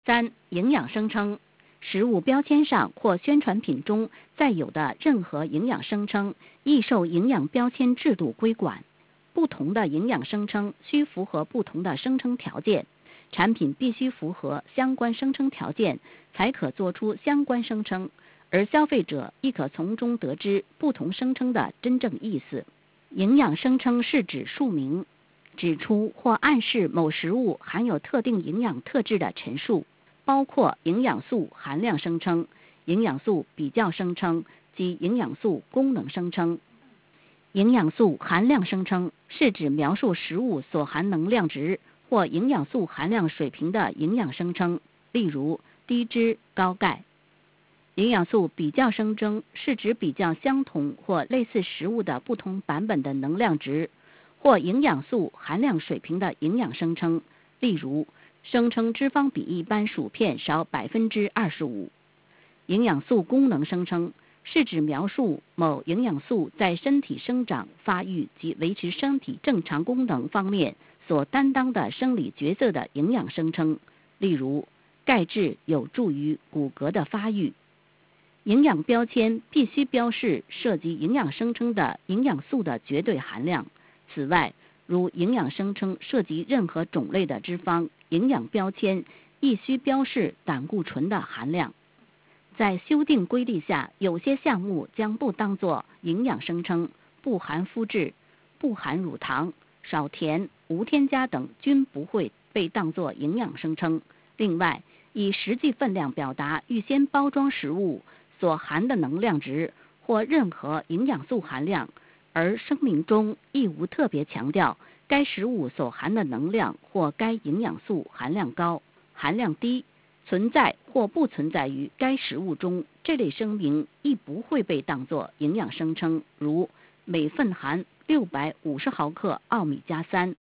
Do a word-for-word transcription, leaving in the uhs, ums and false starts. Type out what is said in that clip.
三、营养声称。食物标签上或宣传品中载有的任何营养声称，亦受营养标签制度规管。不同的营养声称需符合不同的声称条件，产品必须符合相关声称条件，才可做出相关声称，而消费者亦可从中得知不同声称的真正意思。营养声称是指述明、指出或暗示某食物含有特定营养特质的陈述，包括营养素含量声称、营养素比较声称及营养素功能声称。营养素含量声称是指描述食物所含能量值或营养素含量水平的营养声称，例如低脂、高钙。营养素比较声称是指比较相同或类似食物的不同版本的能量值或营养素含量水平的营养声称，例如声称脂肪比一般薯片少百分之二十五。营养素功能声称是指描述某营养素在身体生长、发育及维持身体正常功能方面所担当的生理角色的营养声称，例如钙质有助于骨骼的发育。营养标签必须标示涉及营养声称的营养素的绝对含量。此外，如营养声称涉及任何种类的脂肪，营养标签亦需标示胆固醇的含量。在修订规例下，有些项目将不当作营养声称，不含麸质、不含乳糖、少甜、无添加等均不会被当作营养声称。另外，以实际分量表达预先包装食物所含的能量值或任何营养素含量，而声明中亦无特别强调该食物所含的能量或该营养素含量高、含量低，存在或不存在于该食物中，这类声明亦不会被当作营养声称，如每份含六百五十毫克奥米加三。